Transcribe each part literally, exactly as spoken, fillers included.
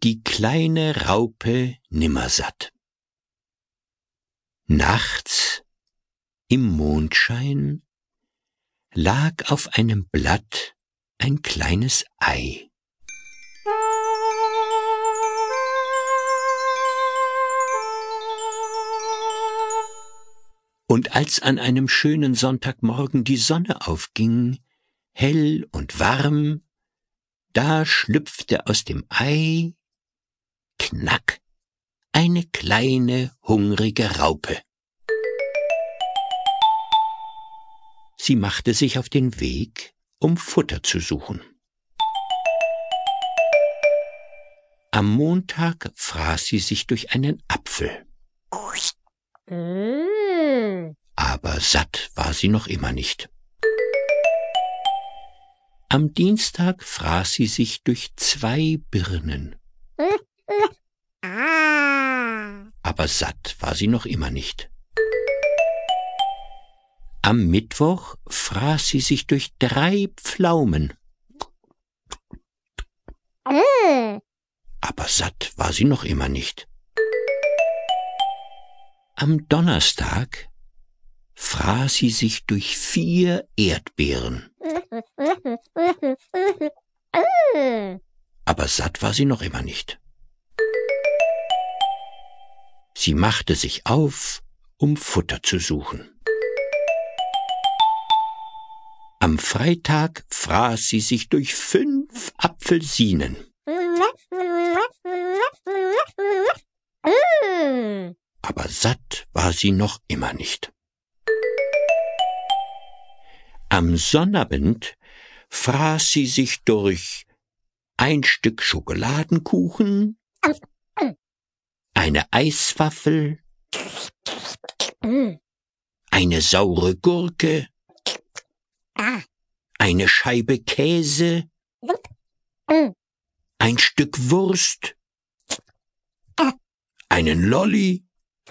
Die kleine Raupe Nimmersatt. Nachts im Mondschein lag auf einem Blatt ein kleines Ei. Und als an einem schönen Sonntagmorgen die Sonne aufging, hell und warm, da schlüpfte aus dem Ei, knack, eine kleine, hungrige Raupe. Sie machte sich auf den Weg, um Futter zu suchen. Am Montag fraß sie sich durch einen Apfel. Mm. Aber satt war sie noch immer nicht. Am Dienstag fraß sie sich durch zwei Birnen. Ah. Aber satt war sie noch immer nicht. Am Mittwoch fraß sie sich durch drei Pflaumen. Mm. Aber satt war sie noch immer nicht. Am Donnerstag fraß sie sich durch vier Erdbeeren. Mm. Aber satt war sie noch immer nicht. Sie machte sich auf, um Futter zu suchen. Am Freitag fraß sie sich durch fünf Apfelsinen. Mm. Aber satt war sie noch immer nicht. Am Sonnabend fraß sie sich durch ein Stück Schokoladenkuchen, eine Eiswaffel, Mm. eine saure Gurke, Ah. eine Scheibe Käse, Mm. ein Stück Wurst, Ah. einen Lolli,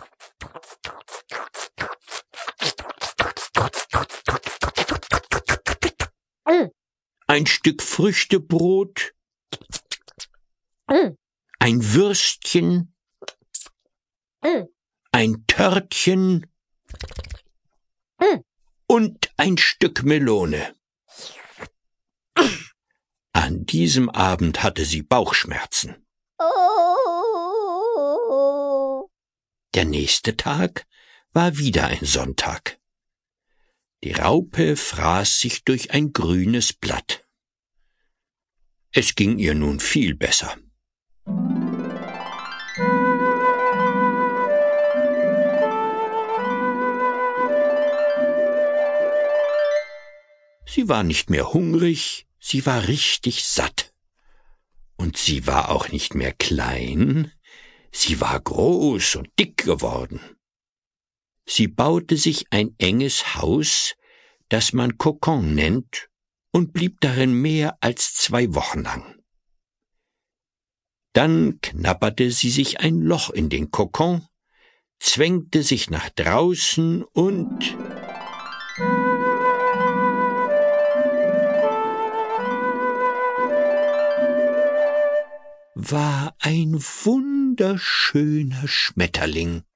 Mm. ein Stück Früchtebrot, Mm. ein Würstchen, Mm. ein Törtchen Mm. und ein Stück Melone. An diesem Abend hatte sie Bauchschmerzen. Oh. Der nächste Tag war wieder ein Sonntag. Die Raupe fraß sich durch ein grünes Blatt. Es ging ihr nun viel besser. Sie war nicht mehr hungrig, sie war richtig satt. Und sie war auch nicht mehr klein, sie war groß und dick geworden. Sie baute sich ein enges Haus, das man Kokon nennt, und blieb darin mehr als zwei Wochen lang. Dann knabberte sie sich ein Loch in den Kokon, zwängte sich nach draußen und war ein wunderschöner Schmetterling.